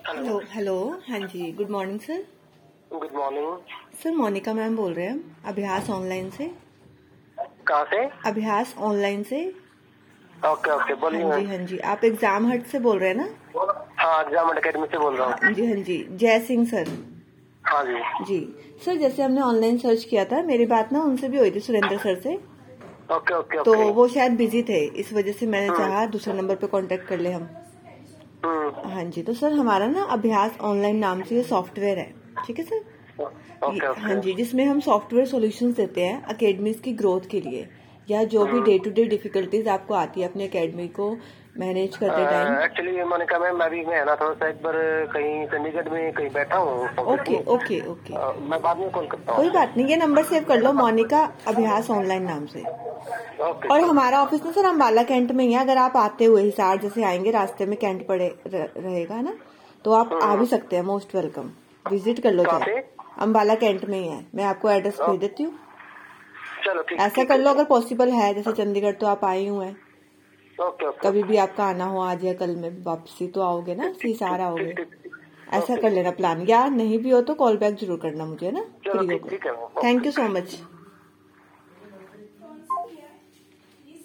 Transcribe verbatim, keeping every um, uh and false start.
Hello hello. हाँ जी, good morning sir. Good morning sir, Monika ma'am बोल रहे हैं हम अभ्यास ऑनलाइन से। कहाँ से? अभ्यास ऑनलाइन से। ओके ओके, बोलिए हाँ जी मैम। हाँ जी, आप एग्जाम हट से बोल रहे हैं ना? हाँ, एग्जाम अकेडमी से बोल रहा हूँ। हाँ जी हाँ जी, जय सिंह सर। हाँ जी जी सर, जैसे हमने ऑनलाइन सर्च किया था, मेरी बात ना उनसे भी हुई थी, सुरेंद्र सर से। ओके ओके तो ओके। वो शायद बिजी थे, इस वजह से मैंने हम्म, चाहा दूसरे नंबर पे कांटेक्ट कर ले हम। हम्म, हाँ जी, तो सर हमारा ना अभ्यास ऑनलाइन नाम से ये सॉफ्टवेयर है, ठीक है सर? ओके ये- हाँ ओके। जी, जिसमें हम सॉफ्टवेयर सॉल्यूशंस देते हैं अकेडमीज की ग्रोथ के लिए, या जो भी डे टू डे डिफिकल्टीज आपको आती है अपनी अकेडमी को मैनेज करते टाइम। एक्चुअली मोनिका मैम, मैं भी मैं ना थोड़ा सा एक बार कहीं चंडीगढ़ में कहीं बैठा हूँ ऑफिस ओके में। ओके ओके, अ, मैं बाद में कॉल करता कोई हूँ। बात नहीं, ये नंबर सेव कर लो, मोनिका अभ्यास ऑनलाइन नाम से। ओके और सर। हमारा ऑफिस ना सर अम्बाला कैंट में ही है, अगर आप आते हुए हिसार जैसे आएंगे, रास्ते में कैंट पड़े र, रहेगा ना, तो आप आ भी सकते हैं। मोस्ट वेलकम, विजिट कर लो कहाँ चाहे। से? अम्बाला कैंट में ही है, मैं आपको एड्रेस भेज देती हूँ। चलो ठीक ऐसा ठीक कर है लो सर। अगर पॉसिबल है, जैसे चंडीगढ़ तो आप आए हुए हैं, ओके ओके कभी ओके। भी आपका आना हो आज या कल में वापसी तो आओगे ना, ठीक ठीक हिसार ठीक आओगे। ठीक ठीक ठीक। ऐसा ओके कर लेना प्लान, या नहीं भी हो तो कॉल बैक जरूर करना मुझे ना, चलो फ्री ठीक होकर। ठीक है ma'am. Thank okay. You so much.